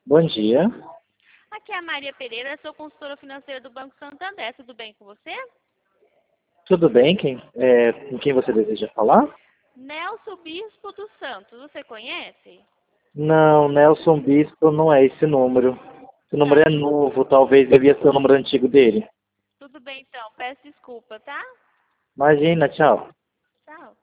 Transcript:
Bom dia. Aqui é a Maria Pereira, sou consultora financeira do Banco Santander. Tudo bem com você? Tudo bem? Com quem você deseja falar? Nelson Bispo dos Santos, você conhece? Não, Nelson Bispo não é esse número. Esse número Tá, é novo, talvez devia ser o número antigo dele. tudo bem então, peço desculpa, tá? Imagina, tchau. Tchau.